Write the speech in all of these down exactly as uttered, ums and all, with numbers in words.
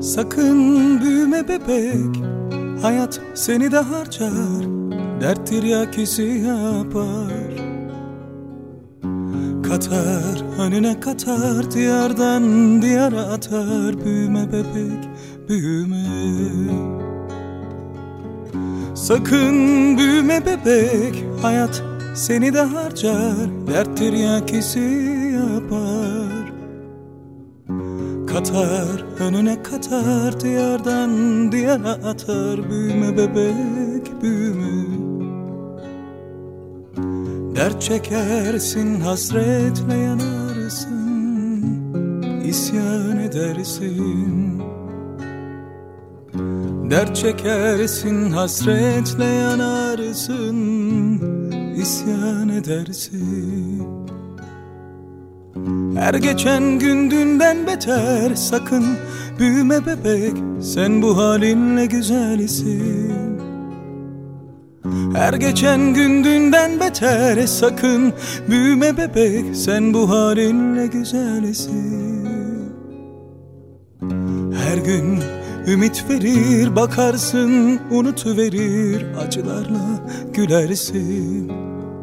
Sakın büyüme bebek, hayat seni de harcar, dert tiryakisi yapar. Katar, önüne katar, diyardan diyara atar. Büyüme bebek, büyüme. Sakın büyüme bebek, hayat seni de harcar, dert tiryakisi yapar. Katar, önüne katar, diyardan diyara atar. Büyüme bebek, büyüme. Dert çekersin, hasretle yanarsın, isyan edersin. Dert çekersin, hasretle yanarsın, isyan edersin. Her geçen gün dünden beter, sakın büyüme bebek, sen bu halinle güzelsin. Her geçen gün dünden beter, sakın büyüme bebek, sen bu halinle güzelsin. Her gün ümit verir, bakarsın unutuverir, acılarla gülersin.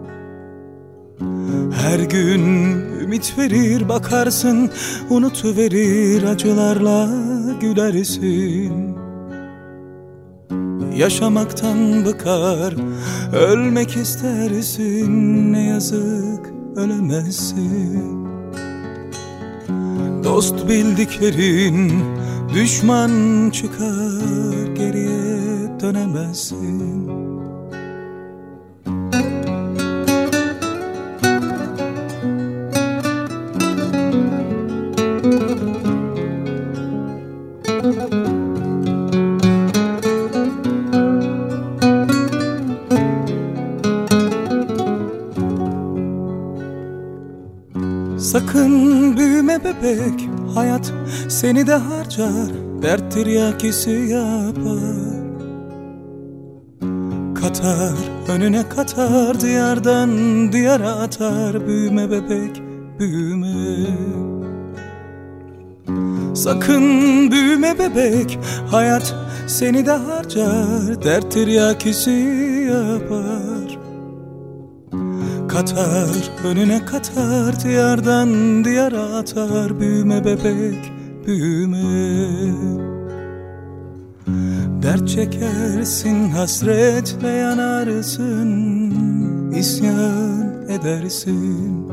Her gün ümit verir, bakarsın unutuverir, acılarla gülersin. Yaşamaktan bıkar, ölmek istersin, ne yazık ölemezsin. Dost bildiklerin düşman çıkar, geriye dönemezsin. Sakın büyüme bebek, hayat seni de harcar, dert tiryakisi yapar. Katar, önüne katar, diyardan diyara atar. Büyüme bebek, büyüme. Sakın büyüme bebek, hayat seni de harcar, dert tiryakisi yapar. Katar, önüne katar, diyardan diyara atar. Büyüme bebek, büyüme. Dert çekersin, hasretle yanarsın, isyan edersin.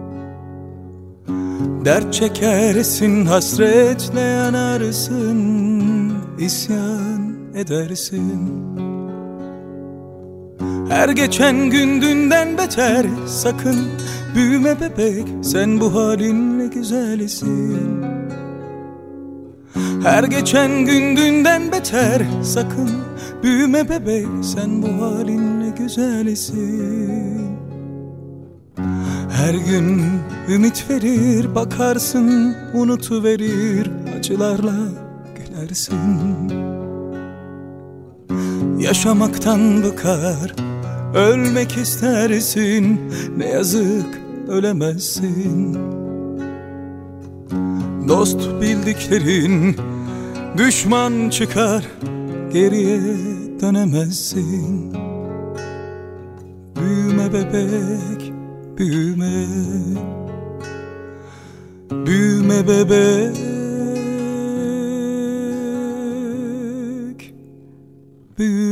Dert çekersin, hasretle yanarsın, isyan edersin. Her geçen gün dünden beter, sakın büyüme bebek, sen bu halinle güzelsin. Her geçen gün dünden beter, sakın büyüme bebek, sen bu halinle güzelsin. Her gün ümit verir, bakarsın unutuverir, acılarla gülersin. Yaşamaktan bıkar, ölmek istersin, ne yazık ölemezsin. Dost bildiklerin düşman çıkar, geriye dönemezsin. Büyüme bebek, büyüme. Büyüme bebek, büyüme.